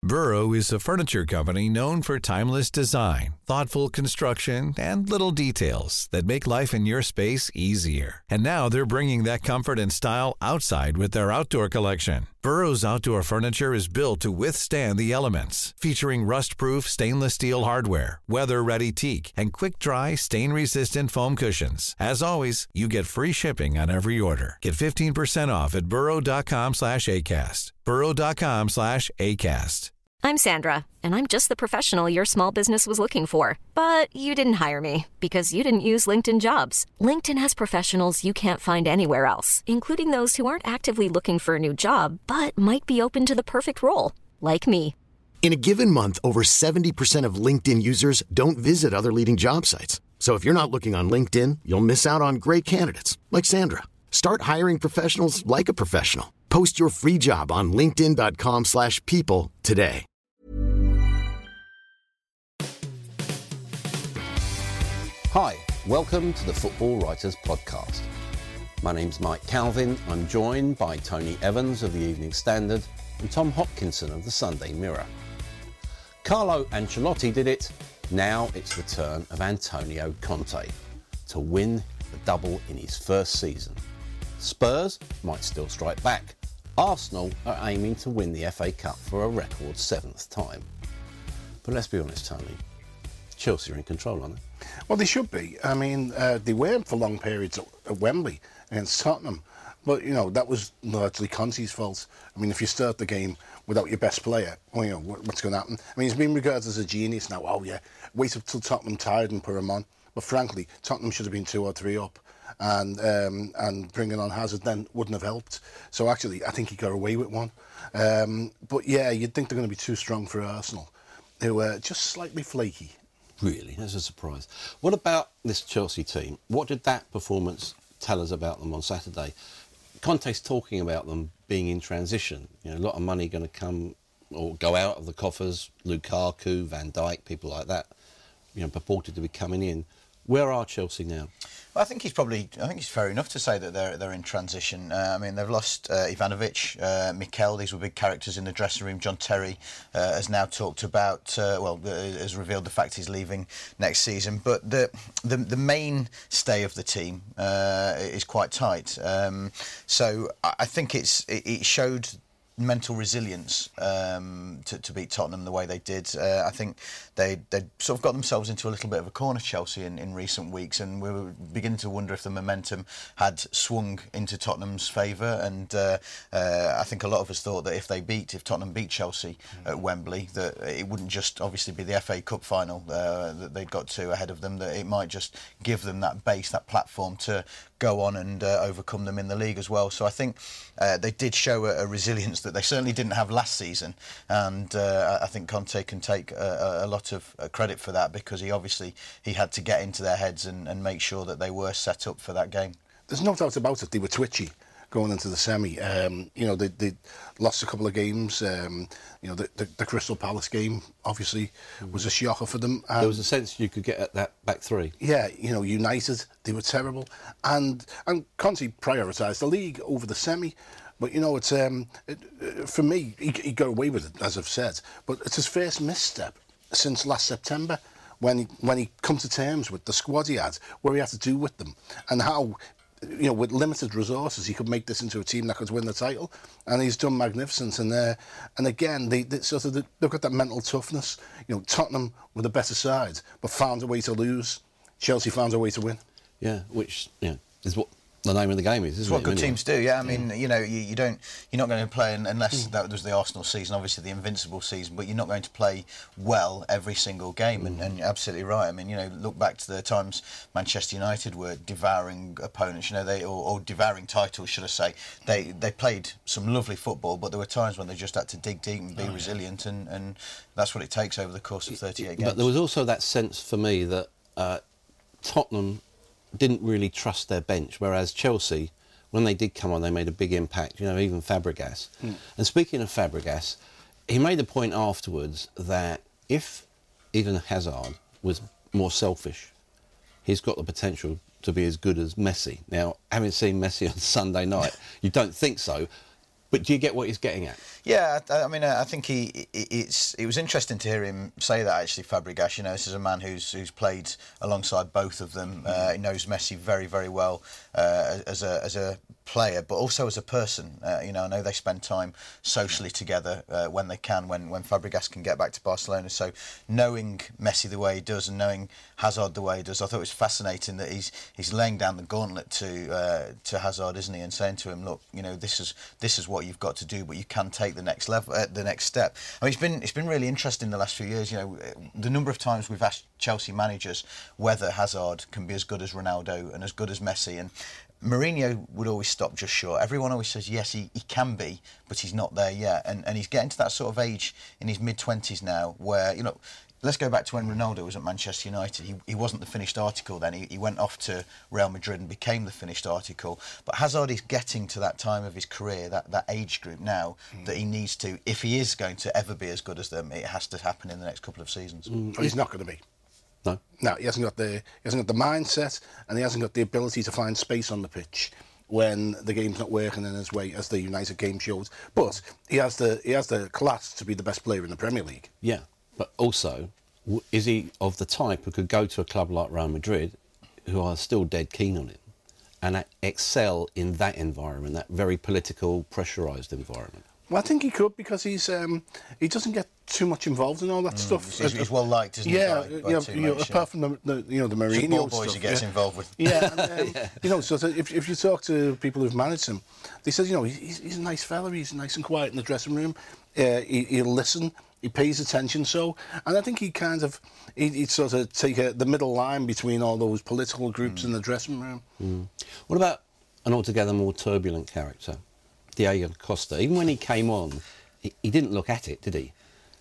Burrow is a furniture company known for timeless design, thoughtful construction, and little details that make life in your space easier. And now they're bringing that comfort and style outside with their outdoor collection. Burrow's outdoor furniture is built to withstand the elements, featuring rust-proof stainless steel hardware, weather-ready teak, and quick-dry, stain-resistant foam cushions. As always, you get free shipping on every order. Get 15% off at burrow.com/ACAST. burrow.com/ACAST. I'm Sandra, and I'm just the professional your small business was looking for. But you didn't hire me because you didn't use LinkedIn Jobs. LinkedIn has professionals you can't find anywhere else, including those who aren't actively looking for a new job, but might be open to the perfect role, like me. In a given month, over 70% of LinkedIn users don't visit other leading job sites. So if you're not looking on LinkedIn, you'll miss out on great candidates, like Sandra. Start hiring professionals like a professional. Post your free job on linkedin.com/people today. Hi, welcome to the Football Writers Podcast. My name's Mike Calvin. I'm joined by Tony Evans of the Evening Standard and Tom Hopkinson of the Sunday Mirror. Carlo Ancelotti did it. Now it's the turn of Antonio Conte to win the double in his first season. Spurs might still strike back. Arsenal are aiming to win the FA Cup for a record 7th time. But let's be honest, Tony, Chelsea are in control, aren't they? Well, they should be. I mean, they weren't for long periods at Wembley against Tottenham. But, you know, that was largely Conte's fault. I mean, if you start the game without your best player, well, you know, what's going to happen? I mean, he's been regarded as a genius now. Oh, yeah, wait until Tottenham tired and put him on. But frankly, Tottenham should have been 2 or 3 up. And bringing on Hazard then wouldn't have helped. So actually, I think he got away with one. But yeah, you'd think they're going to be too strong for Arsenal, who are just slightly flaky. Really? That's a surprise. What about this Chelsea team? What did that performance tell us about them on Saturday? Conte's talking about them being in transition. You know, a lot of money going to come or go out of the coffers. Lukaku, Van Dijk, people like that, you know, purported to be coming in. Where are Chelsea now? Well, I think it's fair enough to say that they're in transition. I mean, they've lost Ivanovic, Mikel. These were big characters in the dressing room. John Terry has now talked about, has revealed the fact he's leaving next season. But the mainstay of the team is quite tight. So I think it showed mental resilience to beat Tottenham the way they did. I think they sort of got themselves into a little bit of a corner, Chelsea, in recent weeks, and we were beginning to wonder if the momentum had swung into Tottenham's favour. And I think a lot of us thought that if Tottenham beat Chelsea at Wembley, that it wouldn't just obviously be the FA Cup final that they'd got to ahead of them, that it might just give them that base, that platform to go on and overcome them in the league as well. So I think they did show a resilience that they certainly didn't have last season, and I think Conte can take a lot of credit for that, because he had to get into their heads and make sure that they were set up for that game. There's no doubt about it. They were twitchy going into the semi. You know, they lost a couple of games. You know, the Crystal Palace game obviously was a shocker for them. There was a sense you could get at that back three. Yeah, you know, United, they were terrible, and Conte prioritised the league over the semi. But you know, it's for me, he got away with it, as I've said. But it's his first misstep since last September, when he come to terms with the squad he had, where he had to do with them, and how, you know, with limited resources, he could make this into a team that could win the title, and he's done magnificent. And again, they've got that mental toughness. You know, Tottenham were the better side, but found a way to lose. Chelsea found a way to win. Yeah, which is what the name of the game is, isn't it? It's what good teams do, yeah. I mean, you know, you're not going to play, unless that was the Arsenal season, obviously the Invincible season, but you're not going to play well every single game, and you're absolutely right. I mean, you know, look back to the times Manchester United were devouring opponents, you know, or devouring titles, should I say. They played some lovely football, but there were times when they just had to dig deep and be resilient, and that's what it takes over the course of 38 games. But there was also that sense for me that Tottenham didn't really trust their bench, whereas Chelsea, when they did come on, they made a big impact, you know, even Fabregas. And speaking of Fabregas, he made the point afterwards that if Eden Hazard was more selfish, he's got the potential to be as good as Messi. Now, having seen Messi on Sunday night, you don't think so. But do you get what he's getting at? Yeah, I mean, I think it was interesting to hear him say that, actually, Fabregas. You know, this is a man who's played alongside both of them. He knows Messi very, very well as a player, but also as a person. You know, I know they spend time socially together when they can, when Fabregas can get back to Barcelona. So knowing Messi the way he does and knowing Hazard the way he does, I thought it was fascinating that he's laying down the gauntlet to Hazard, isn't he, and saying to him, look, you know, this is what you've got to do, but you can take the next level, the next step. I mean, it's been really interesting the last few years. You know, the number of times we've asked Chelsea managers whether Hazard can be as good as Ronaldo and as good as Messi, and Mourinho would always stop just short. Everyone always says, yes, he can be, but he's not there yet. And he's getting to that sort of age in his mid-20s now where, you know, let's go back to when Ronaldo was at Manchester United. He wasn't the finished article then. He went off to Real Madrid and became the finished article. But Hazard is getting to that time of his career, that age group now, that he needs to, if he is going to ever be as good as them, it has to happen in the next couple of seasons. He's not going to be. No, he hasn't got the mindset, and he hasn't got the ability to find space on the pitch when the game's not working in his way, as the United game shows. But he has the class to be the best player in the Premier League. Yeah, but also, is he of the type who could go to a club like Real Madrid, who are still dead keen on him, and excel in that environment, that very political, pressurised environment? Well, I think he could, because he doesn't get too much involved in all that stuff. He's well liked, isn't he? Yeah, apart from the Mourinho ball boys stuff, he gets involved with. Yeah, and, you know, so if you talk to people who've managed him, they said, you know, he's a nice fella. He's nice and quiet in the dressing room. He'll listen. He pays attention. And I think he'd sort of take the middle line between all those political groups in the dressing room. What about an altogether more turbulent character, Diego Costa? Even when he came on, he didn't look at it, did he?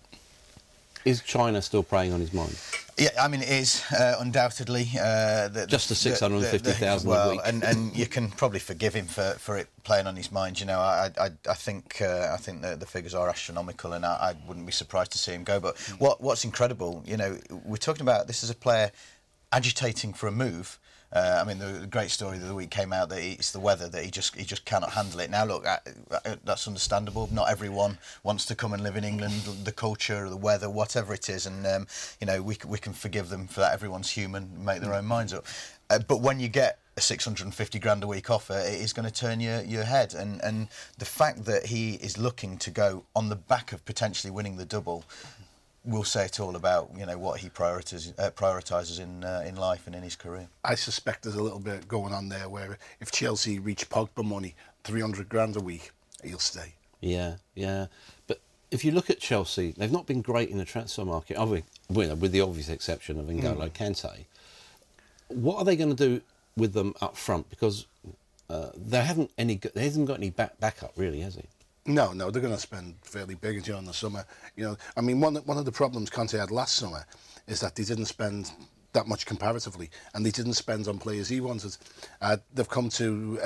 Is China still preying on his mind? Yeah, I mean, it is undoubtedly. Just the 650,000 a week. And you can probably forgive him for it playing on his mind. You know, I think the figures are astronomical, and I wouldn't be surprised to see him go. But what's incredible, you know, we're talking about this as a player agitating for a move. I mean, the great story of the week came out that it's the weather, that he just cannot handle it. Now, look, that's understandable. Not everyone wants to come and live in England. The culture, the weather, whatever it is, and you know, we can forgive them for that. Everyone's human, make their own minds up. But when you get a 650 grand a week offer, it is going to turn your head. And the fact that he is looking to go on the back of potentially winning the double will say it all about, you know, what he prioritises in life and in his career. I suspect there's a little bit going on there where if Chelsea reach Pogba money, 300 grand a week, he'll stay. Yeah. But if you look at Chelsea, they've not been great in the transfer market, with the obvious exception of N'Golo Kante. What are they going to do with them up front? Because they hasn't got any backup, really, has he? No, they're going to spend fairly big during the summer. You know, I mean, one of the problems Conte had last summer is that they didn't spend that much comparatively, and they didn't spend on players he wanted. They've come to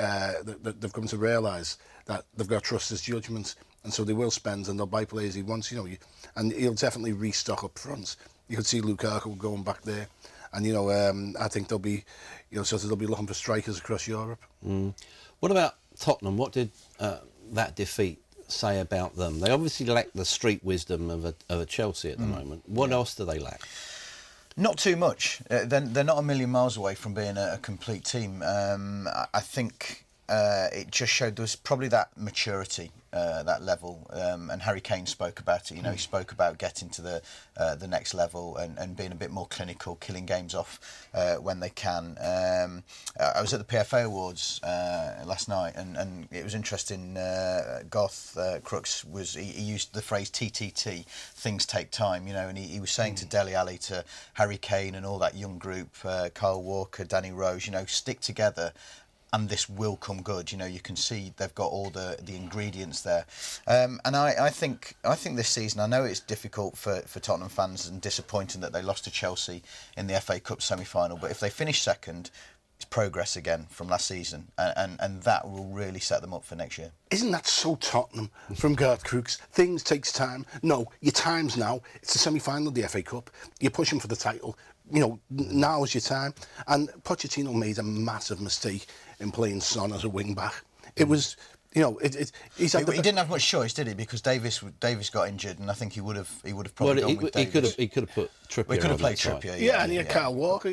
realise that they've got to trust his judgment, and so they will spend and they'll buy players he wants. You know, and he'll definitely restock up front. You could see Lukaku going back there, and you know, I think they'll be looking for strikers across Europe. What about Tottenham? What did that defeat say about them? They obviously lack the street wisdom of a Chelsea at the moment. What else do they lack? Not too much. They're not a million miles away from being a complete team. I think it just showed there was probably that maturity, that level, and Harry Kane spoke about it. You know, he spoke about getting to the next level and being a bit more clinical, killing games off when they can. I was at the PFA Awards last night, and it was interesting. Garth Crooks he used the phrase TTT, things take time. You know, and he was saying to Dele Alli, to Harry Kane, and all that young group, Kyle Walker, Danny Rose, you know, stick together, and this will come good. You know, you can see they've got all the ingredients there. And I think this season, I know it's difficult for Tottenham fans and disappointing that they lost to Chelsea in the FA Cup semi-final, but if they finish second, it's progress again from last season, and that will really set them up for next year. Isn't that so Tottenham from Garth Crooks? Things takes time. No, your time's now. It's the semi-final of the FA Cup. You're pushing for the title. You know, now is your time. And Pochettino made a massive mistake in playing Son as a wing-back. It was He didn't have much choice, did he? Because Davis got injured, and I think he would have probably gone with Davis. He could have put Trippier. We could have played Trippier. And he had Kyle Walker.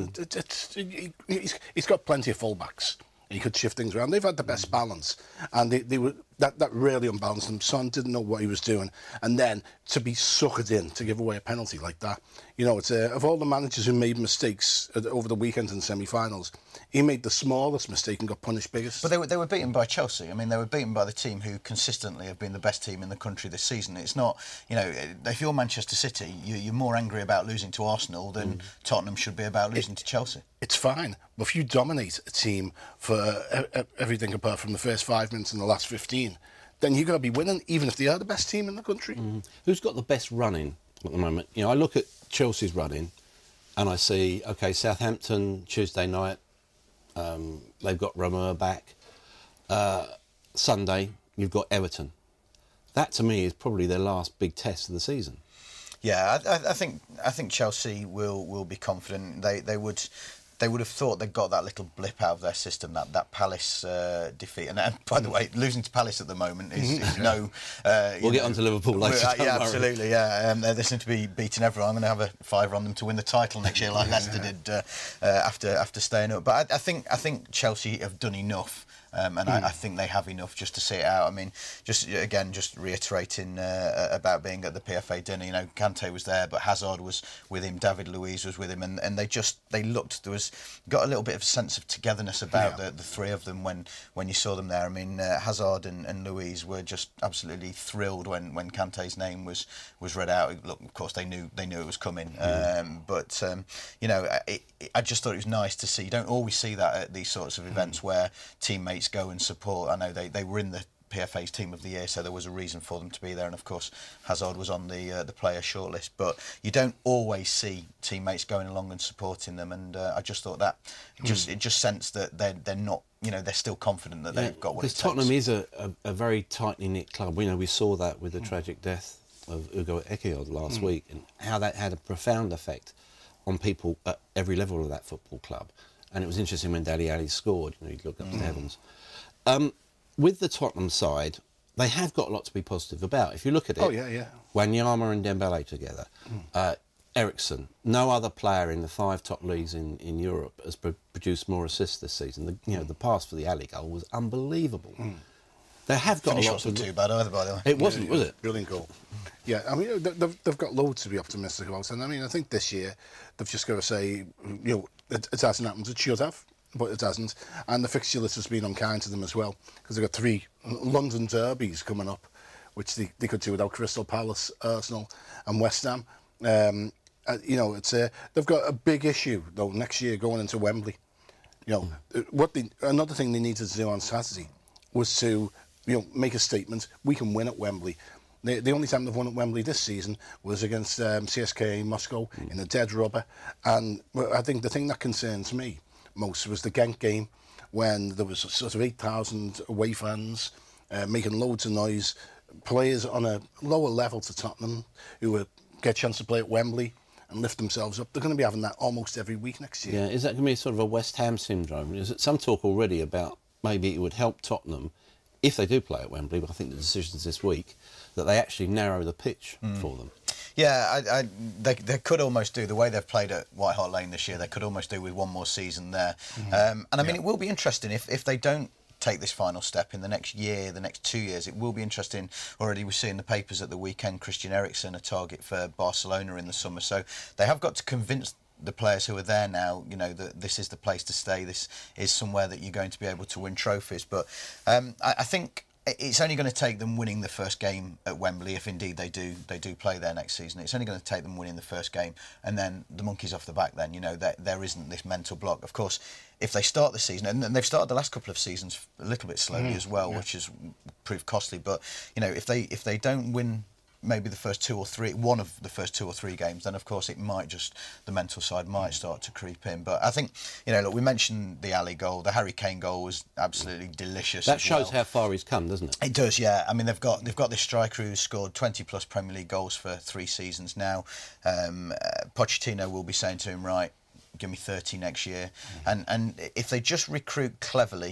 He's got plenty of fullbacks. He could shift things around. They've had the best balance, and they were that really unbalanced them. Son didn't know what he was doing, and then to be suckered in to give away a penalty like that. It's of all the managers who made mistakes over the weekend in the semi-finals, he made the smallest mistake and got punished biggest. But they were beaten by Chelsea. I mean, they were beaten by the team who consistently have been the best team in the country this season. It's not, if you're Manchester City, you're more angry about losing to Arsenal than Tottenham should be about losing to Chelsea. It's fine, but if you dominate a team for everything apart from the first 5 minutes and the last 15, then you're going to be winning, even if they are the best team in the country. Who's got the best running at the moment? I look at Chelsea's running, and I see, Southampton Tuesday night, they've got Romero back. Sunday, you've got Everton. That to me is probably their last big test of the season. Yeah, I think Chelsea will be confident. They would have thought they got that little blip out of their system, that Palace defeat. And by the way, losing to Palace at the moment is no... we'll get on to Liverpool later. Yeah, absolutely, yeah. They seem to be beating everyone. I'm going to have a fiver on them to win the title next year, like Leicester did after staying up. But I think Chelsea have done enough. And I think they have enough just to see it out. I mean, just reiterating about being at the PFA dinner. Kante was there, but Hazard was with him, David Luiz was with him, and they looked. Got a little bit of a sense of togetherness about the three of them when you saw them there. I mean, Hazard and Luiz were just absolutely thrilled when Kante's name was read out. Look, of course they knew it was coming, but I just thought it was nice to see. You don't always see that at these sorts of events where teammates go and support. I know they were in the PFA's Team of the Year, so there was a reason for them to be there, and of course Hazard was on the player shortlist. But you don't always see teammates going along and supporting them, and I just thought that it just sensed that they're not. They're still confident that they've got what it takes. Because Tottenham is a very tightly knit club. We saw that with the tragic death of Ugo Ekiod last week, and how that had a profound effect on people at every level of that football club. And it was interesting when Dele Alli scored. You'd look up to the heavens. With the Tottenham side, they have got a lot to be positive about. If you look at it, Wanyama and Dembele together, Eriksen, no other player in the 5 top leagues in Europe has produced more assists this season. The pass for the Alli goal was unbelievable. They have got Finish a lot wasn't too bad either, by the way. It wasn't, was it? Brilliant goal. Yeah, I mean, they've got loads to be optimistic about. And I mean, I think this year they've just got to say, it hasn't happened. It should have, but it hasn't. And the fixture list has been unkind to them as well, because they've got 3 London derbies coming up, which they could do without Crystal Palace, Arsenal and West Ham. They've got a big issue, though, next year going into Wembley. Another thing they needed to do on Saturday was to make a statement. We can win at Wembley. The only time they've won at Wembley this season was against CSKA Moscow in a dead rubber. And I think the thing that concerns me most was the Genk game, when there was sort of 8,000 away fans making loads of noise, players on a lower level to Tottenham who get a chance to play at Wembley and lift themselves up. They're going to be having that almost every week next year. Yeah, is that going to be sort of a West Ham syndrome? Is it some talk already about maybe it would help Tottenham, if they do play at Wembley, but I think the decision's this week, that they actually narrow the pitch for them? Yeah, they could almost do, the way they've played at White Hart Lane this year, they could almost do with one more season there. And I mean, it will be interesting if they don't take this final step in the next year, the next 2 years. It will be interesting. Already we see in the papers at the weekend, Christian Eriksen, a target for Barcelona in the summer. So they have got to convince the players who are there now, that this is the place to stay. This is somewhere that you're going to be able to win trophies. But I think it's only going to take them winning the first game at Wembley, if indeed they do play there next season. It's only going to take them winning the first game, and then the monkey's off the back. Then there isn't this mental block. Of course, if they start the season, and they've started the last couple of seasons a little bit slowly as well, which has proved costly. But if they don't win maybe one of the first 2 or 3 games, then of course the mental side might start to creep in. But I think, look, we mentioned the Alli goal. The Harry Kane goal was absolutely delicious. That shows how far he's come, doesn't it? It does, yeah. I mean, they've got this striker who's scored 20 plus Premier League goals for 3 seasons now. Pochettino will be saying to him, right, give me 30 next year. And if they just recruit cleverly,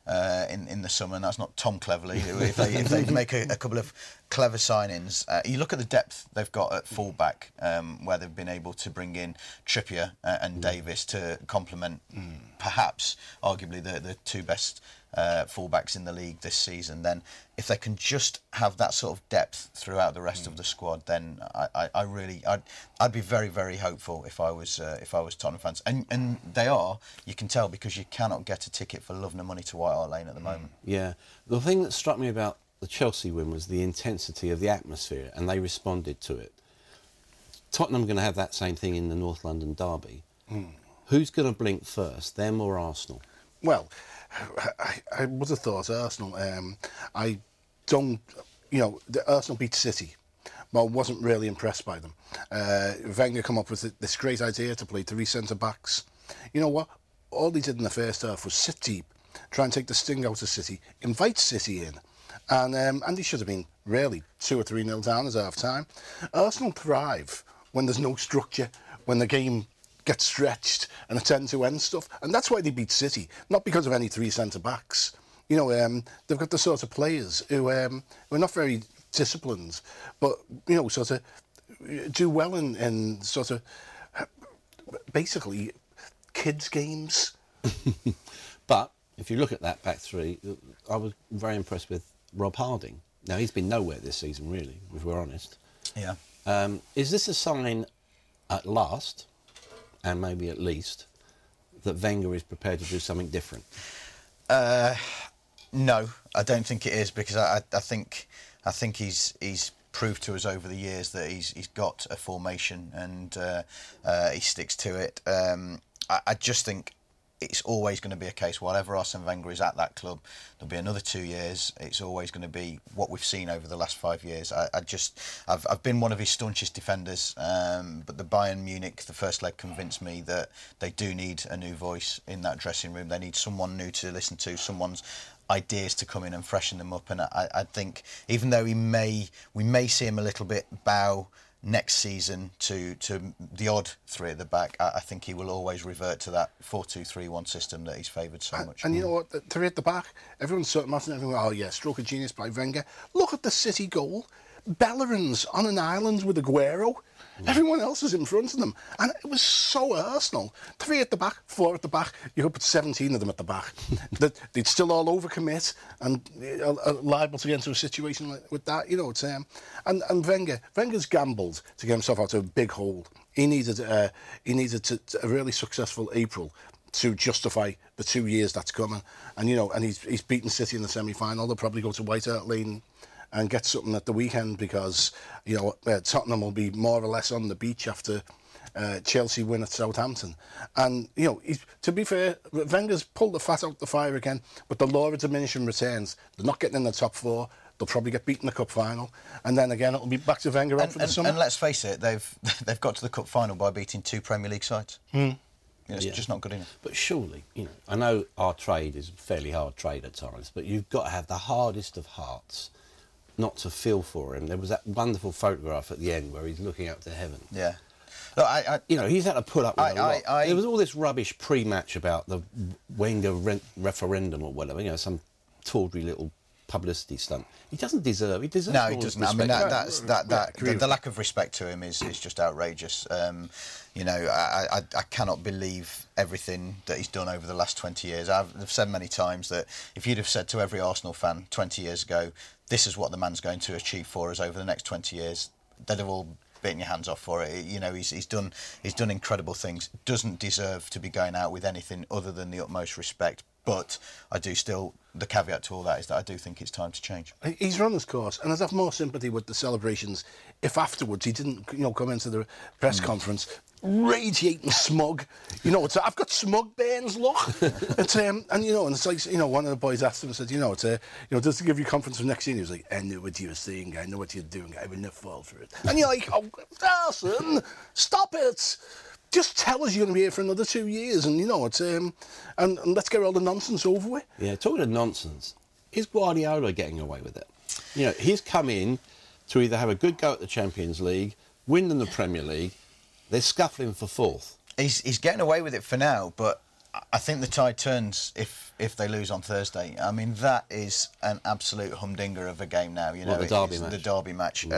in the summer, and that's not Tom Cleverley. If they make a couple of clever signings, you look at the depth they've got at fullback, where they've been able to bring in Trippier and Davis to complement perhaps, arguably, the two best fullbacks in the league this season. Then, if they can just have that sort of depth throughout the rest of the squad, then I'd be very, very hopeful if I was Tottenham fans, and they are. You can tell because you cannot get a ticket for love nor money to White Hart Lane at the moment. Yeah, the thing that struck me about the Chelsea win was the intensity of the atmosphere, and they responded to it. Tottenham are going to have that same thing in the North London derby. Who's going to blink first, them or Arsenal? Well, I would have thought Arsenal. I don't, Arsenal beat City. Well, I wasn't really impressed by them. Wenger come up with this great idea to play 3 centre-backs. You know what? All he did in the first half was sit deep, try and take the sting out of City, invite City in. And he should have been really 2 or 3-0 down at half-time. Arsenal thrive when there's no structure, when the game gets stretched and it's end-to-end stuff. And that's why they beat City, not because of any 3 centre-backs. They've got the sort of players who are not very disciplined, but, sort of do well in sort of, basically, kids' games. But if you look at that back three, I was very impressed with Rob Harding. Now, he's been nowhere this season, really, if we're honest. Yeah. Is this a sign at last, and maybe at least, that Wenger is prepared to do something different? No, I don't think it is, because I think he's proved to us over the years that he's got a formation and he sticks to it. I just think it's always going to be a case, whatever Arsene Wenger is at that club, there'll be another 2 years. It's always going to be what we've seen over the last 5 years. I've been one of his staunchest defenders, but the Bayern Munich, the first leg, convinced me that they do need a new voice in that dressing room. They need someone new to listen to, someone's ideas to come in and freshen them up. And I think, even though we may see him a little bit bow next season to the odd 3 at the back, I think he will always revert to that 4-2-3-1 system that he's favoured so much. And you know what, the 3 at the back, everyone's sort of mouthing everyone, oh yeah, stroke of genius by Wenger. Look at the City goal. Bellerin's on an island with Aguero. Everyone else is in front of them. And it was so Arsenal. 3 at the back, 4 at the back. You could put 17 of them at the back. They'd still all overcommit and are liable to get into a situation like, with that. It's and Wenger's gambled to get himself out of a big hole. He needed a really successful April to justify the 2 years that's coming. And and he's beaten City in the semi-final. They'll probably go to White Hart Lane and get something at the weekend, because Tottenham will be more or less on the beach after Chelsea win at Southampton. And to be fair, Wenger's pulled the fat out the fire again, but the law of diminishing returns. They're not getting in the top 4. They'll probably get beaten in the cup final, and then again it'll be back to Wenger out for the summer. And let's face it, they've got to the cup final by beating 2 Premier League sides. It's just not good enough. But surely, I know our trade is a fairly hard trade at times, but you've got to have the hardest of hearts not to feel for him. There was that wonderful photograph at the end where he's looking up to heaven. Yeah. Look, he's had to put up with a lot. There was all this rubbish pre-match about the Wenger referendum or whatever, some tawdry little publicity stunt. He doesn't deserve. He deserves. No, he doesn't. I mean, the lack of respect to him is just outrageous. I cannot believe everything that he's done over the last 20 years. I've said many times that if you'd have said to every Arsenal fan 20 years ago, this is what the man's going to achieve for us over the next 20 years, they'd have all bitten your hands off for it. He's done incredible things. Doesn't deserve to be going out with anything other than the utmost respect. But the caveat to all that is that I do think it's time to change. He's run his course, and I'd have more sympathy with the celebrations if afterwards he didn't, come into the press conference radiating smug. I've got smug burns, look. It's and it's like, one of the boys asked him and said, does it give you confidence for next year? And he was like, I know what you were saying, I know what you're doing, I will not fall for it. And you're like, oh, Arsene, stop it. Just tell us you're going to be here for another 2 years, and and let's get all the nonsense over with. Yeah, talking of nonsense, is Guardiola getting away with it? He's come in to either have a good go at the Champions League, win in the Premier League. They're scuffling for 4th. He's getting away with it for now, but I think the tide turns if they lose on Thursday. I mean, that is an absolute humdinger of a game now. You know, the Derby match. The Derby match.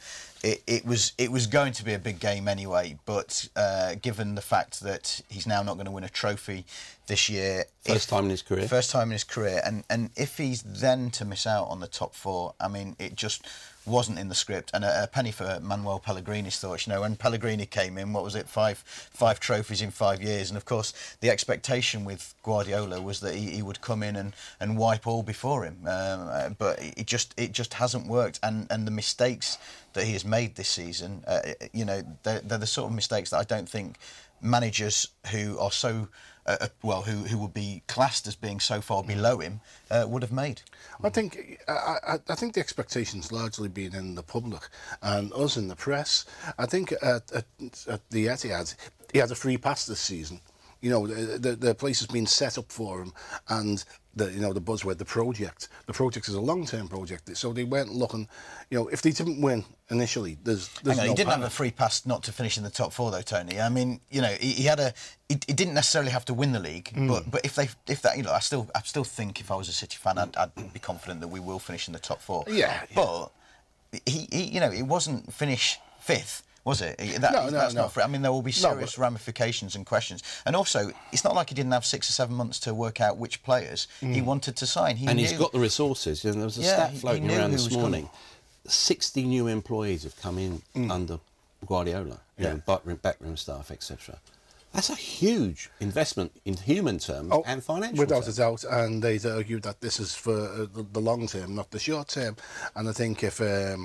It was going to be a big game anyway, but given the fact that he's now not going to win a trophy this year, first time in his career, and if he's then to miss out on the top four, I mean, it just wasn't in the script. And a penny for Manuel Pellegrini's thoughts. You know, when Pellegrini came in, what was it, five trophies in 5 years, and of course the expectation with Guardiola was that he would come in and wipe all before him, but it just hasn't worked, and the mistakes that he has made this season, you know, they're the sort of mistakes that I don't think managers who are so who would be classed as being so far below him would have made. I think the expectations largely been in the public and us in the press. I think at the Etihad, he had a free pass this season. You know, the place has been set up for him, and the buzzword, the project is a long-term project. So they weren't looking, you know, if they didn't win initially, there's no he didn't panic. have a free pass not to finish in the top four though, Tony. I mean, you know, he didn't necessarily have to win the league, but if that, you know, I still think if I was a City fan, I'd be confident that we will finish in the top four. Yeah. But he you know, it wasn't finish fifth. Was it? That's not fair. I mean, there will be serious ramifications and questions. And also, it's not like he didn't have 6 or 7 months to work out which players he wanted to sign. He's got the resources. You know, there was a stat floating around this morning. 60 new employees have come in under Guardiola. You know, backroom staff, etc. That's a huge investment in human terms and financial without terms. a doubt, and they'd argue that this is for the long term, not the short term. And I think if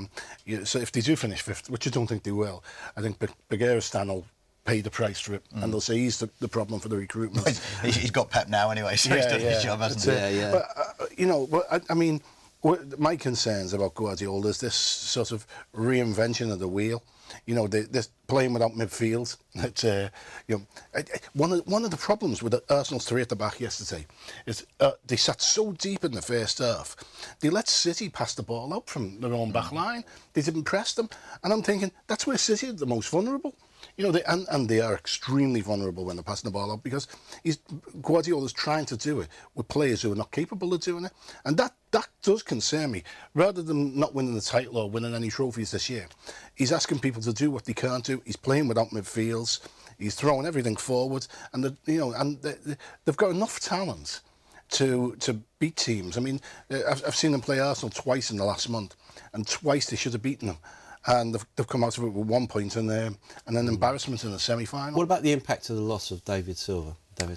they do finish fifth, which I don't think they will, I think Begiristain will pay the price for it, and they'll say he's the problem for the recruitment. He's got Pep now anyway, so he's done his job, hasn't he? But, you know, I mean, my concerns about Guardiola is this sort of reinvention of the wheel. You know, they're playing without midfield. It's, you know, one of the problems with Arsenal's three at the back yesterday is they sat so deep in the first half. They let City pass the ball out from their own back line. They didn't press them, and I'm thinking that's where City are the most vulnerable. You know, they are extremely vulnerable when they're passing the ball out, because Guardiola's trying to do it with players who are not capable of doing it, and that does concern me. Rather than not winning the title or winning any trophies this year, he's asking people to do what they can't do. He's playing without midfields. He's throwing everything forward, and they've got enough talent to beat teams. I mean, I've seen them play Arsenal twice in the last month, and twice they should have beaten them. And they've come out of it with 1 point and then embarrassment in the semi-final. What about the impact of the loss of David Silva?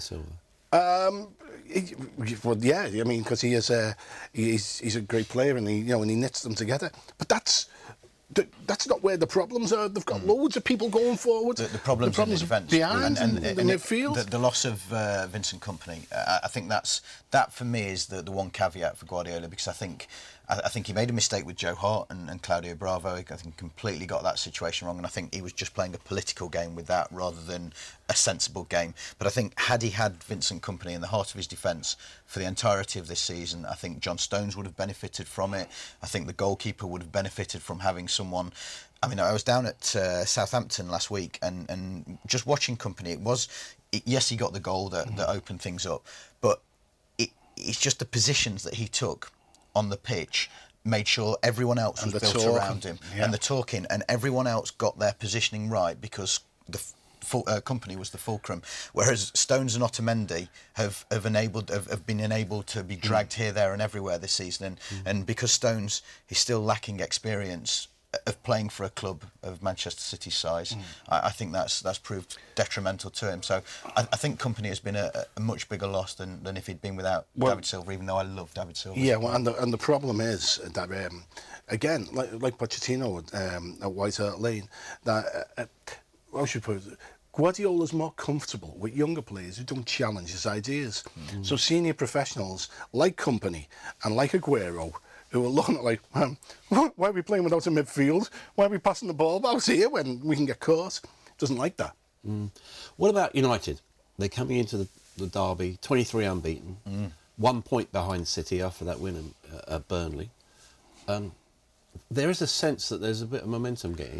Well, yeah, I mean, because he's a great player, and he knits them together. But that's not where the problems are. They've got loads of people going forward. The problems in the defence behind and the midfield. The loss of Vincent Kompany, I think that for me is the one caveat for Guardiola, because I think he made a mistake with Joe Hart and Claudio Bravo. I think he completely got that situation wrong, and I think he was just playing a political game with that rather than a sensible game. But I think had he had Vincent Kompany in the heart of his defence for the entirety of this season, I think John Stones would have benefited from it. I think the goalkeeper would have benefited from having someone. I mean, I was down at Southampton last week and just watching Kompany. Yes, he got the goal that opened things up, but it's just the positions that he took on the pitch made sure everyone else was built around him, and the talking, and everyone else got their positioning right, because the Kompany was the fulcrum, whereas Stones and Otamendi have been enabled to be dragged here, there and everywhere this season, and because Stones is still lacking experience of playing for a club of Manchester City's size, I think that's proved detrimental to him. So I think Kompany has been a much bigger loss than if he'd been without David Silva, even though I love David Silva. Yeah, well, and the problem is that again, like Pochettino at White Hart Lane, that how should I put it? Guardiola's more comfortable with younger players who don't challenge his ideas. So senior professionals like Kompany and like Aguero, who are looking at like, why are we playing without a midfield? Why are we passing the ball about here when we can get caught? Doesn't like that. What about United? They're coming into the derby, 23 unbeaten, 1 point behind City after that win at Burnley. There is a sense that there's a bit of momentum getting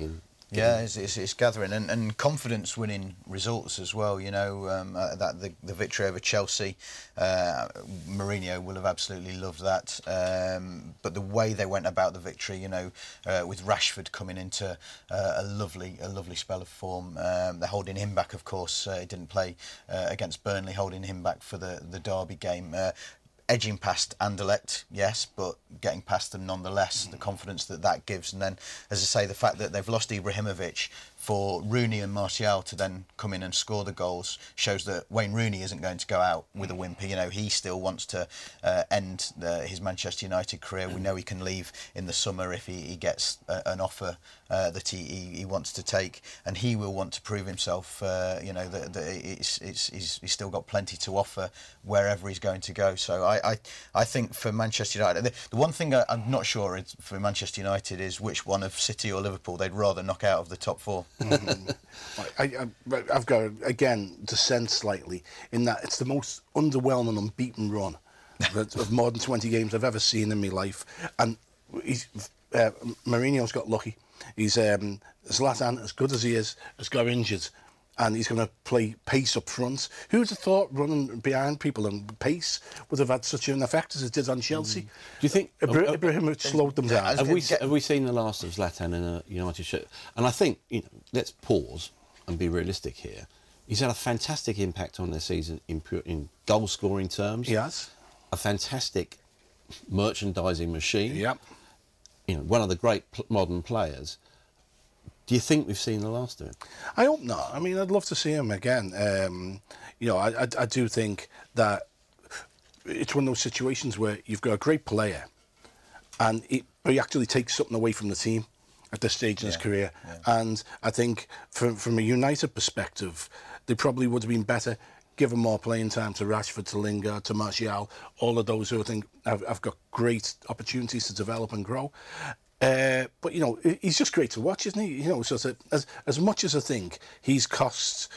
Yeah, it's gathering and confidence winning results as well. You know, that the victory over Chelsea, Mourinho will have absolutely loved that. But the way they went about the victory, you know, with Rashford coming into a lovely spell of form, they're holding him back. Of course, he didn't play against Burnley, holding him back for the Derby game. Edging past Anderlecht, yes, but getting past them nonetheless, the confidence that gives. And then, as I say, the fact that they've lost Ibrahimovic, for Rooney and Martial to then come in and score the goals shows that Wayne Rooney isn't going to go out with a whimper. You know, he still wants to end his Manchester United career. We know he can leave in the summer if he gets an offer that he wants to take, and he will want to prove himself. You know, that he's still got plenty to offer wherever he's going to go. So I think for Manchester United, the one thing I'm not sure is for Manchester United is which one of City or Liverpool they'd rather knock out of the top four. I've got to, again, dissent slightly in that it's the most underwhelming unbeaten run of more than 20 games I've ever seen in my life, and Mourinho's got lucky. He's Zlatan, as good as he is, has got injured, and he's going to play pace up front. Who would have thought running behind people and pace would have had such an effect as it did on Chelsea? Do you think Ibrahimovic slowed them down? Have we seen the last of Zlatan in a United shirt? And I think, you know, let's pause and be realistic here. He's had a fantastic impact on their season in goal scoring terms. Yes, a fantastic merchandising machine. Yep. You know, one of the great modern players. Do you think we've seen the last of him? I hope not. I mean, I'd love to see him again. You know, I do think that it's one of those situations where you've got a great player and he actually takes something away from the team at this stage in his career. Yeah. And I think from a United perspective, they probably would have been better given more playing time to Rashford, to Lingard, to Martial, all of those who I think have got great opportunities to develop and grow. But, you know, he's just great to watch, isn't he? You know, so as much as I think he's cost...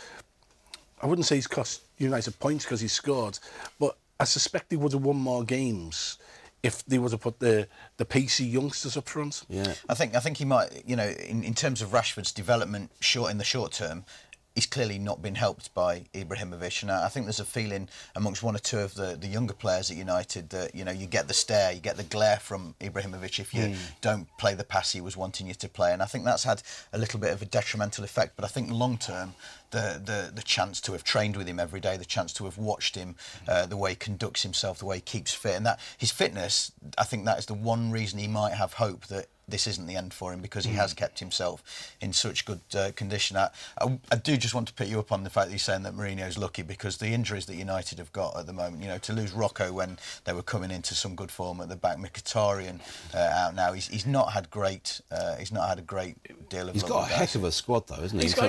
I wouldn't say he's cost United points because he scored, but I suspect he would have won more games if they would have put the pacey youngsters up front. Yeah, I think he might, you know, in terms of Rashford's development in the short term, he's clearly not been helped by Ibrahimovic, and I think there's a feeling amongst one or two of the younger players at United that, you know, you get the stare, you get the glare from Ibrahimovic if you don't play the pass he was wanting you to play, and I think that's had a little bit of a detrimental effect. But I think long term, the chance to have trained with him every day, the chance to have watched him, the way he conducts himself, the way he keeps fit, and that his fitness, I think that is the one reason he might have hope that this isn't the end for him, because he has kept himself in such good condition. I do just want to pick you up on the fact that you're saying that Mourinho's lucky, because the injuries that United have got at the moment, you know, to lose Rocco when they were coming into some good form at the back, Mkhitaryan out now, he's not had great. He's not had a great deal of. He's got a heck of a squad, though, isn't he? He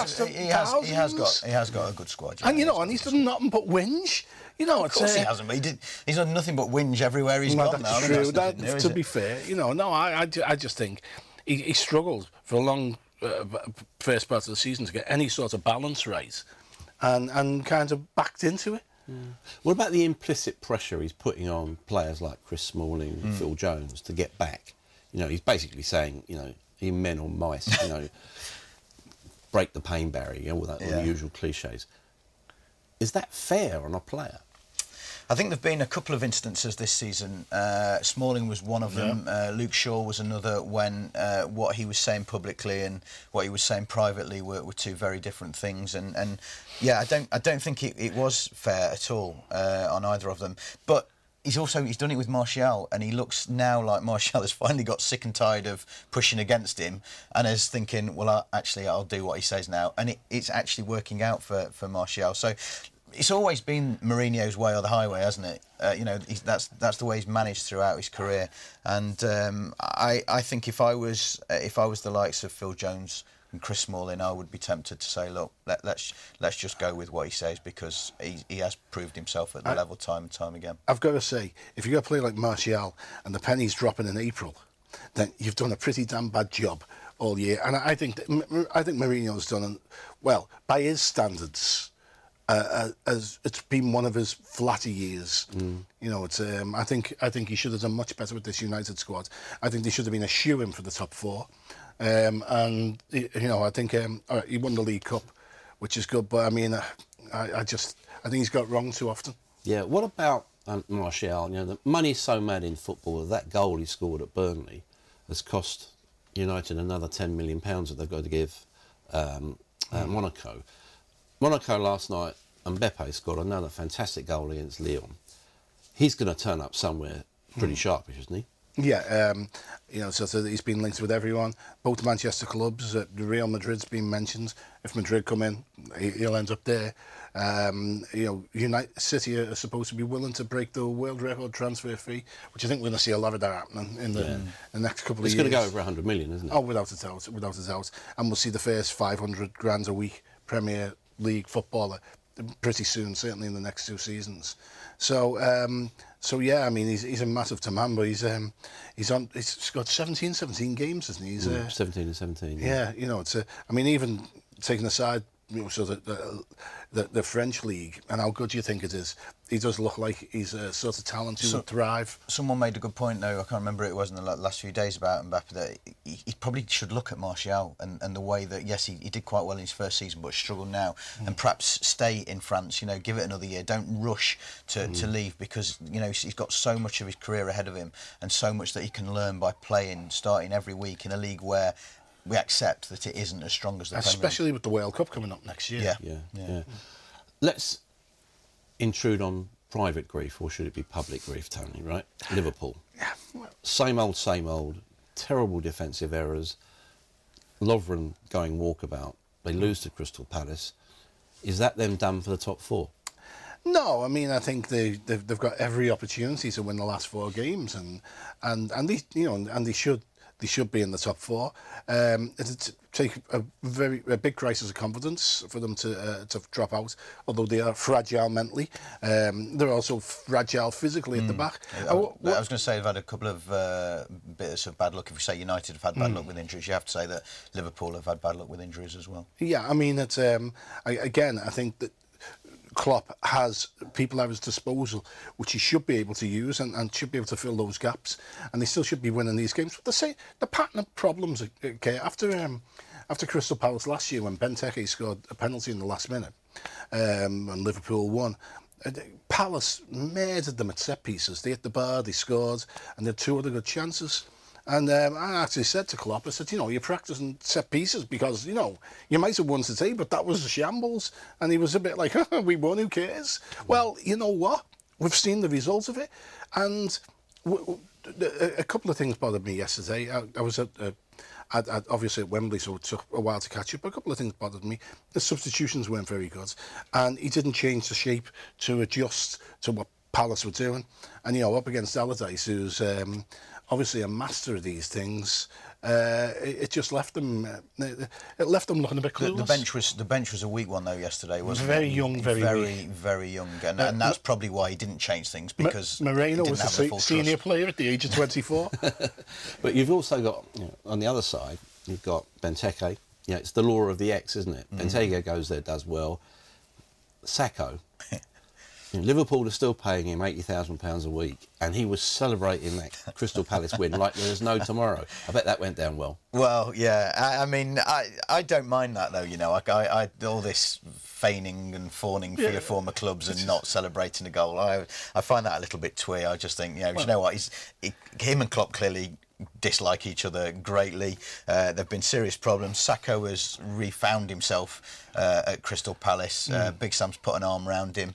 has got a good squad. And you know, and he's done nothing but whinge. You know, of course he hasn't. But he's done nothing but whinge everywhere he's gone. That's true. To be fair, you know, no, I just think he struggled for a long first part of the season to get any sort of balance right, and kind of backed into it. What about the implicit pressure he's putting on players like Chris Smalling and Phil Jones to get back? You know, he's basically saying, you know, even men or mice, you know, break the pain barrier, all the usual cliches. Is that fair on a player? I think there have been a couple of instances this season. Smalling was one of them. Luke Shaw was another, when what he was saying publicly and what he was saying privately were two very different things. And yeah, I don't think it was fair at all on either of them. But he's done it with Martial, and he looks now like Martial has finally got sick and tired of pushing against him and is thinking, well, I'll do what he says now. And it's actually working out for Martial. So it's always been Mourinho's way or the highway, hasn't it? You know, that's the way he's managed throughout his career. And I think if I was the likes of Phil Jones and Chris Smalling, I would be tempted to say, look, let's just go with what he says, because he has proved himself at the level time and time again. I've got to say, if you've got a player like Martial and the penny's dropping in April, then you've done a pretty damn bad job all year. And I think Mourinho's done, well, by his standards, as it's been one of his flatter years. You know, it's I think he should have done much better with this United squad. I think they should have been a shoo-in for the top four. And I think he won the League Cup, which is good. But I mean, I think he's got wrong too often. Yeah. What about Martial? The money's so mad in football that goal he scored at Burnley has cost United another £10 million that they've got to give Monaco. Monaco last night, Mbappe scored another fantastic goal against Lyon. He's going to turn up somewhere pretty sharpish, isn't he? Yeah, so he's been linked with everyone. Both Manchester clubs, Real Madrid's been mentioned. If Madrid come in, he'll end up there. United City are supposed to be willing to break the world record transfer fee, which I think we're going to see a lot of that happening in the next couple of years. It's going to go over 100 million, isn't it? Oh, without a doubt. And we'll see the first 500 grand a week Premier League footballer pretty soon, certainly in the next 2 seasons. So yeah, I mean, he's a massive man, but he's got 17 games, isn't he? He's 17 and 17. Yeah, even taking aside, so the French league and how good do you think it is? He does look like he's a sort of talent who would thrive. Someone made a good point, though. I can't remember it was in the last few days about Mbappe, that he probably should look at Martial and the way that, yes, he did quite well in his first season, but struggled now, and perhaps stay in France. Give it another year. Don't rush to leave, because he's got so much of his career ahead of him and so much that he can learn by starting every week in a league where we accept that it isn't as strong as the Premier League. Especially with the World Cup coming up next year. Yeah. Let's intrude on private grief, or should it be public grief, Tony, right? Liverpool. Yeah. Same old. Terrible defensive errors. Lovren going walkabout. They lose to Crystal Palace. Is that them done for the top 4? No, I mean, I think they've got every opportunity to win the last 4 games, and they should be in the top 4. It'd take a big crisis of confidence for them to drop out, although they are fragile mentally. They're also fragile physically at the back. I was going to say they've had a couple of bits of bad luck. If we say United have had bad luck with injuries, you have to say that Liverpool have had bad luck with injuries as well. Yeah, I mean, it's I think that Klopp has people at his disposal which he should be able to use and should be able to fill those gaps, and they still should be winning these games. But the pattern of problems, okay, after Crystal Palace last year, when Benteke scored a penalty in the last minute and Liverpool won, Palace murdered them at set pieces. They hit the bar, they scored, and they had 2 other good chances. And I actually said to Klopp, I said, you're practising set pieces because, you might have won today, but that was a shambles. And he was a bit like, we won, who cares? Well, you know what? We've seen the results of it. And a couple of things bothered me yesterday. I was obviously at Wembley, so it took a while to catch up. But a couple of things bothered me. The substitutions weren't very good. And he didn't change the shape to adjust to what Palace were doing. And, up against Allardyce, who's obviously a master of these things, it just left them. It left them looking a bit clueless. The bench was a weak one though yesterday, wasn't it? Very young, and that's probably why he didn't change things, because Moreno was a senior player at the age of 24. But you've also got on the other side, you've got Benteke. It's the law of the X, isn't it? Benteke goes there, does well. Sakho. Liverpool are still paying him £80,000 a week, and he was celebrating that Crystal Palace win like there's no tomorrow. I bet that went down well. Well, yeah. I mean, I don't mind that though. I all this feigning and fawning for your former clubs and not celebrating a goal. I find that a little bit twee. I just think, you know what? Him and Klopp clearly dislike each other greatly. There have been serious problems. Sakho has refound himself at Crystal Palace. Big Sam's put an arm around him.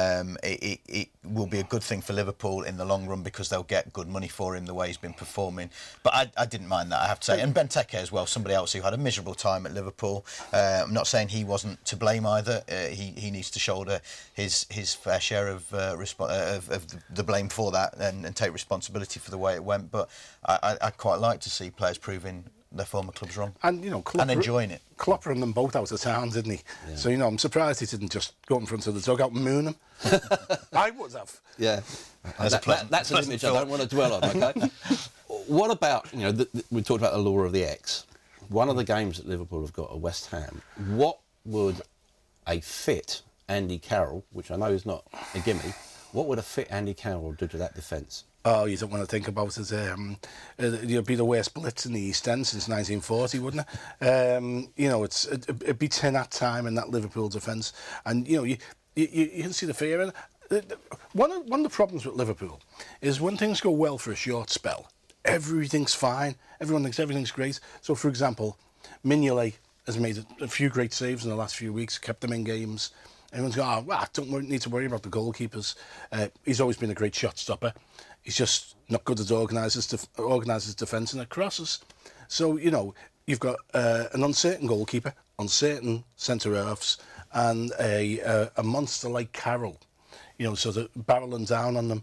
It will be a good thing for Liverpool in the long run, because they'll get good money for him the way he's been performing. But I didn't mind that, I have to say. And Benteke as well, somebody else who had a miserable time at Liverpool. I'm not saying he wasn't to blame either. He needs to shoulder his fair share of the blame for that and take responsibility for the way it went. But I quite like to see players proving their former clubs wrong, and Klopp, and enjoying it. Klopp ran them both out of town, didn't he? Yeah. So I'm surprised he didn't just go in front of the dugout and moon them. I would have. Yeah, that's an image I don't want to dwell on. Okay. What about we talked about the law of the X. One of the games that Liverpool have got at West Ham. What would a fit Andy Carroll, which I know is not a gimme, what would a fit Andy Carroll do to that defence? Oh, you don't want to think about it. It'd be the worst blitz in the East End since 1940, wouldn't it? You know, it'd be 10 at time in that Liverpool defence, and you know, you can see the fear in it. One of the problems with Liverpool is when things go well for a short spell, everything's fine. Everyone thinks everything's great. So, for example, Mignolet has made a few great saves in the last few weeks, kept them in games. Everyone's going, need to worry about the goalkeepers. He's always been a great shot stopper. He's just not good at organises defence and at crosses. So, you know, you've got an uncertain goalkeeper, uncertain centre-halves, and a monster like Carroll, you know, sort of barrelling down on them.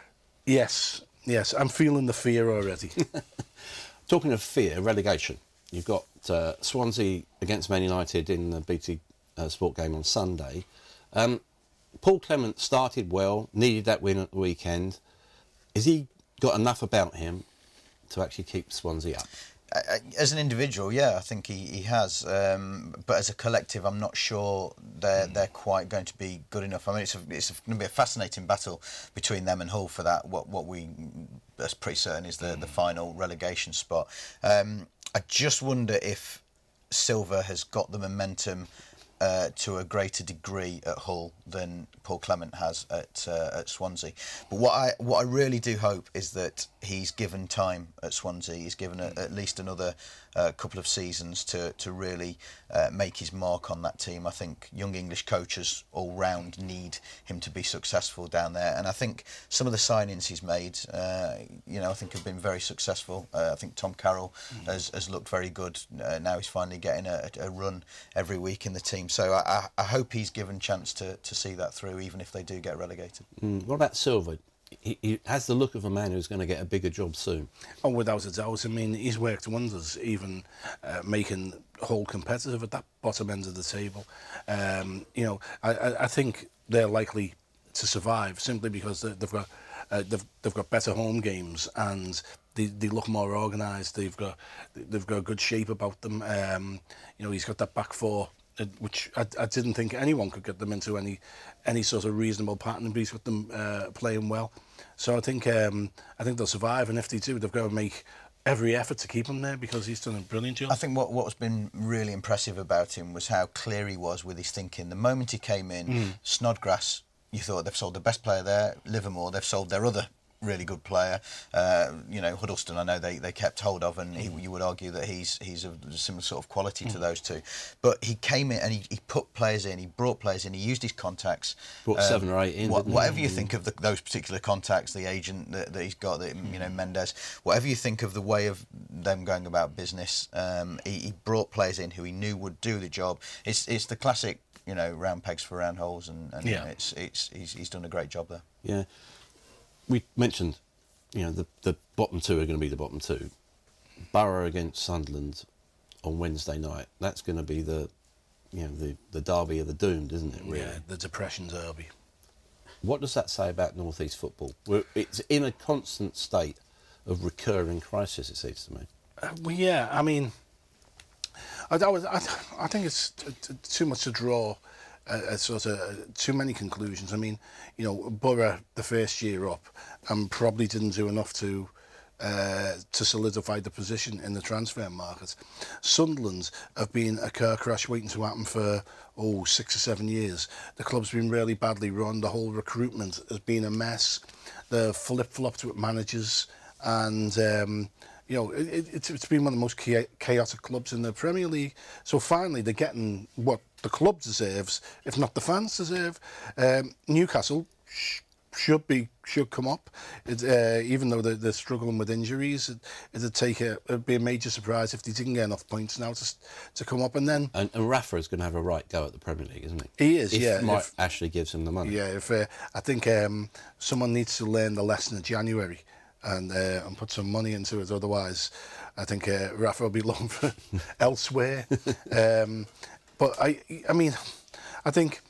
Yes, I'm feeling the fear already. Talking of fear, relegation. You've got Swansea against Man United in the BT Sport game on Sunday. Paul Clement started well, needed that win at the weekend. Has he got enough about him to actually keep Swansea up? As an individual, yeah, I think he has. But as a collective, I'm not sure they're quite going to be good enough. I mean, it's going to be a fascinating battle between them and Hull for that. What we that's pretty certain is the final relegation spot. I just wonder if Silva has got the momentum to a greater degree at Hull than Paul Clement has at Swansea. But what I really do hope is that he's given time at Swansea. He's given at least another couple of seasons to really make his mark on that team. I think young English coaches all round need him to be successful down there, and I think some of the signings he's made, I think have been very successful. I think Tom Carroll has looked very good. Now he's finally getting a run every week in the team. So I hope he's given chance to see that through, even if they do get relegated. What about Silva? He has the look of a man who's going to get a bigger job soon. Oh, without a doubt. I mean, he's worked wonders, even making Hull competitive at that bottom end of the table. I think they're likely to survive simply because they've got better home games and they look more organised. They've got a good shape about them. He's got that back four, which I didn't think anyone could get them into any sort of reasonable pattern, but he's got them playing well. So I think they'll survive, and if they do, they've got to make every effort to keep him there because he's done a brilliant job. I think what's been really impressive about him was how clear he was with his thinking. The moment he came in, Snodgrass, you thought they've sold the best player there. Livermore, they've sold their other really good player. Huddleston, I know they kept hold of, and you would argue that he's of similar sort of quality to those two. But he came in and he put players in, he brought players in, he used his contacts. Brought 7 or 8 in. Whatever you think of those particular contacts, the agent that he's got, Mendes, whatever you think of the way of them going about business, he brought players in who he knew would do the job. It's the classic, round pegs for round holes, and he's done a great job there. Yeah. We mentioned, the bottom two are going to be the bottom two. Borough against Sunderland on Wednesday night. That's going to be the derby of the doomed, isn't it? Really? Yeah, the depression derby. What does that say about North East football? It's in a constant state of recurring crisis, it seems to me. I mean, I think it's too much to draw. Sort of too many conclusions. I mean, Borough the first year up probably didn't do enough to solidify the position in the transfer market. Sunderland have been a car crash waiting to happen for 6 or 7 years. The club's been really badly run. The whole recruitment has been a mess. They're flip-flopped with managers, and it's been one of the most chaotic clubs in the Premier League. So finally, they're getting what the club deserves, if not the fans deserve. Newcastle should come up, even though they're struggling with injuries. It'd be a major surprise if they didn't get enough points now to come up. And then and Rafa is going to have a right go at the Premier League, isn't he? He is, if Mike Ashley gives him the money. Yeah, I think someone needs to learn the lesson of January and put some money into it. Otherwise, I think Rafa will be looking for elsewhere. But I think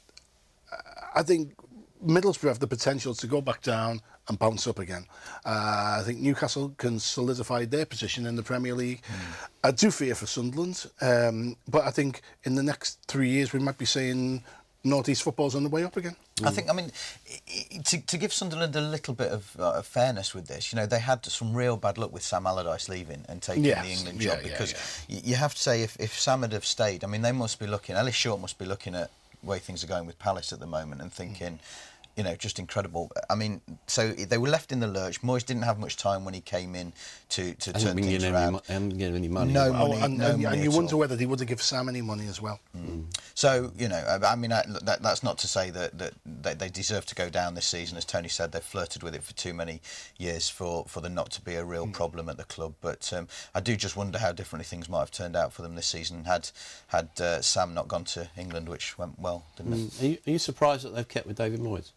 Middlesbrough have the potential to go back down and bounce up again. I think Newcastle can solidify their position in the Premier League. I do fear for Sunderland, but I think in the next 3 years we might be saying North East football's on the way up again. I think, I mean, to give Sunderland a little bit of fairness with this, you know, they had some real bad luck with Sam Allardyce leaving and taking the England job, because you have to say, if Sam had have stayed, I mean, they must be looking, Ellis Short must be looking at the way things are going with Palace at the moment and thinking, you know, just incredible. I mean, so they were left in the lurch. Moyes didn't have much time when he came in to turn things around. And get any money. No money. And you wonder whether they would have given Sam any money as well. So, you know, I mean, that's not to say that they deserve to go down this season. As Tony said, they've flirted with it for too many years for there not to be a real problem at the club. But I do just wonder how differently things might have turned out for them this season had Sam not gone to England, which went well, didn't it? Are you surprised that they've kept with David Moyes?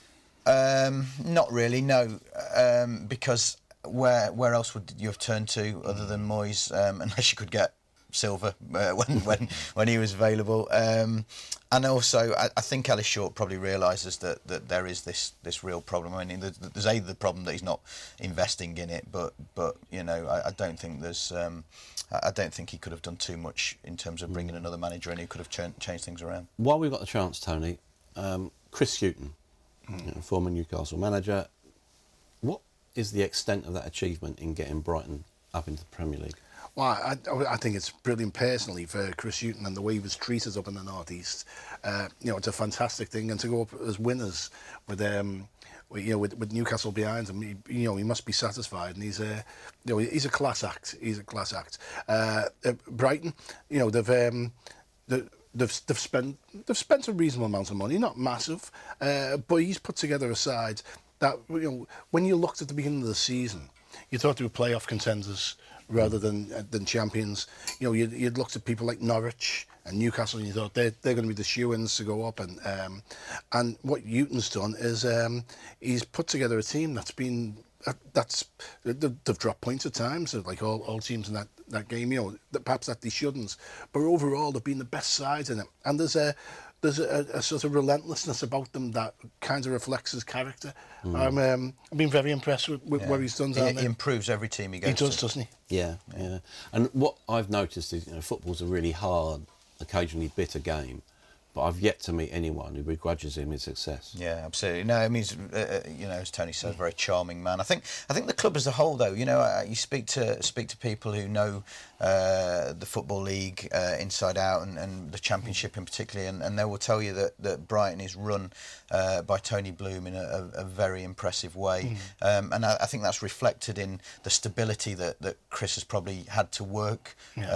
Not really, no, because where else would you have turned to other than Moyes, unless you could get Silva when he was available, and also I think Ellis Short probably realises that there is this real problem. I mean, there's the problem that he's not investing in it, but you know, I don't think there's I don't think he could have done too much in terms of bringing another manager in who could have changed things around. While we've got the chance, Tony, Chris Hughton, former Newcastle manager, what is the extent of that achievement in getting Brighton up into the Premier League? Well, I think it's brilliant personally for Chris Hughton and the way he was treated up in the North East. You know, it's a fantastic thing, and to go up as winners with with Newcastle behind him, you know, he must be satisfied. And he's a class act. He's a class act. Brighton, you know, they've spent a reasonable amount of money, not massive, but he's put together a side that, you know, when you looked at the beginning of the season, you thought they were playoff contenders rather than champions. You know, you'd looked at people like Norwich and Newcastle, and you thought they're going to be the shoo-ins to go up. And what Hughton's done is he's put together a team they've dropped points at times, like all teams in that game. You know, perhaps that they shouldn't, but overall they've been the best side in it. And there's a sort of relentlessness about them that kind of reflects his character. I've been very impressed with what he's done. He improves every team he goes to. He does, doesn't he? Yeah. And what I've noticed is, you know, football's a really hard, occasionally bitter game, but I've yet to meet anyone who begrudges him his success. Yeah, absolutely. No, I mean, you know, as Tony said, a very charming man. I think the club as a whole, though, you know, you speak to people who know the Football League inside out and the Championship in particular, and they will tell you that Brighton is run by Tony Bloom in a very impressive way. And I think that's reflected in the stability that Chris has probably had to work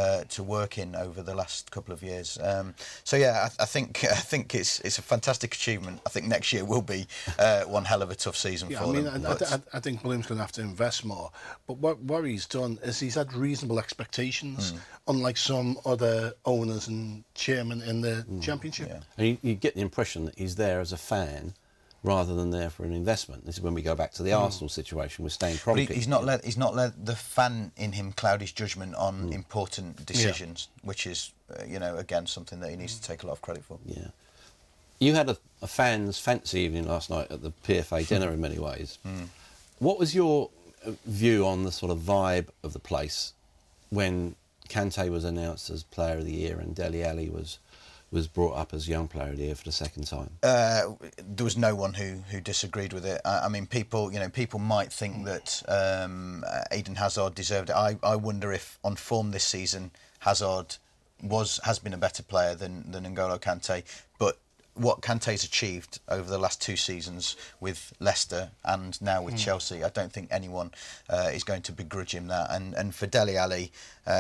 in over the last couple of years. So yeah, I think it's a fantastic achievement. I think next year will be one hell of a tough season for them. I think Bloom's going to have to invest more. But what he's done is he's had reasonable expectations, unlike some other owners and chairmen in the Championship. Yeah. And you get the impression that he's there as a fan rather than there for an investment. This is when we go back to the Arsenal situation with Stan Kroenke. But he's not let the fan in him cloud his judgment on important decisions, which is, you know, again, something that he needs to take a lot of credit for. Yeah. You had a fan's fancy evening last night at the PFA dinner in many ways. What was your view on the sort of vibe of the place when Kante was announced as Player of the Year and Dele Alli was brought up as Young Player of the Year for the second time? There was no one who disagreed with it. I mean, people might think that Eden Hazard deserved it. I wonder if on form this season Hazard has been a better player than N'Golo Kante, but what Kante's achieved over the last two seasons with Leicester and now with Chelsea, I don't think anyone is going to begrudge him that. And for Dele Alli,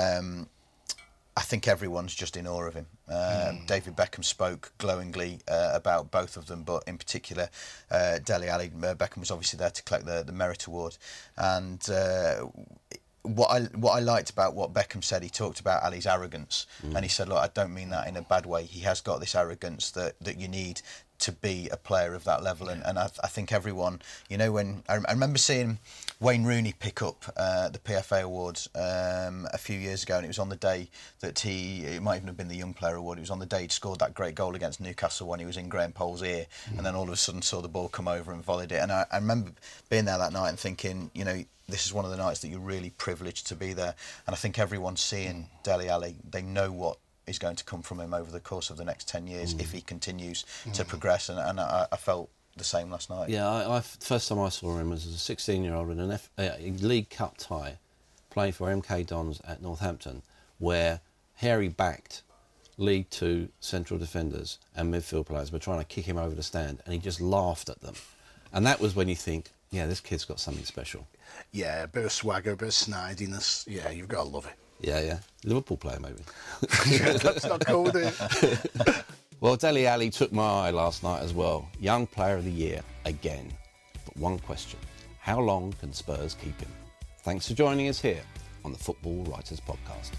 I think everyone's just in awe of him. David Beckham spoke glowingly about both of them, but in particular, Dele Alli. Beckham was obviously there to collect the Merit Award, and what I liked about what Beckham said, he talked about Ali's arrogance, and he said, look, I don't mean that in a bad way. He has got this arrogance that you need to be a player of that level, and I think everyone, you know, when I remember seeing Wayne Rooney pick up the PFA Award a few years ago, and it was on the day that it might even have been the Young Player Award. It was on the day he'd scored that great goal against Newcastle when he was in Graham Poll's ear, and then all of a sudden saw the ball come over and volleyed it. And I remember being there that night and thinking, you know, this is one of the nights that you're really privileged to be there. And I think everyone's seeing Dele Alli. They know what is going to come from him over the course of the next 10 years if he continues to progress. And I felt the same last night. Yeah, I first time I saw him was as a 16-year-old in a League Cup tie, playing for MK Dons at Northampton, where Harry backed League Two central defenders and midfield players were trying to kick him over the stand, and he just laughed at them. And that was when you think, yeah, this kid's got something special. Yeah, a bit of swagger, a bit of snidiness. Yeah, you've got to love it. Yeah. Liverpool player, maybe. Let's not go there. Well, Dele Alli took my eye last night as well. Young Player of the Year, again. But one question, how long can Spurs keep him? Thanks for joining us here on the Football Writers Podcast.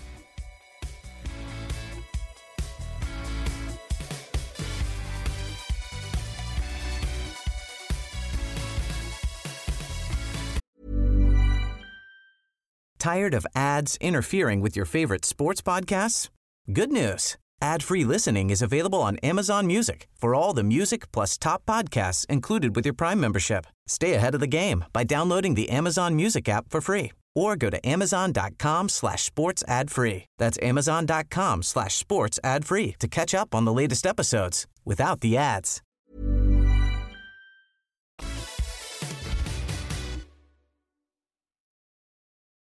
Tired of ads interfering with your favorite sports podcasts? Good news. Ad-free listening is available on Amazon Music for all the music plus top podcasts included with your Prime membership. Stay ahead of the game by downloading the Amazon Music app for free or go to amazon.com/sports ad free. That's amazon.com/sports ad free to catch up on the latest episodes without the ads.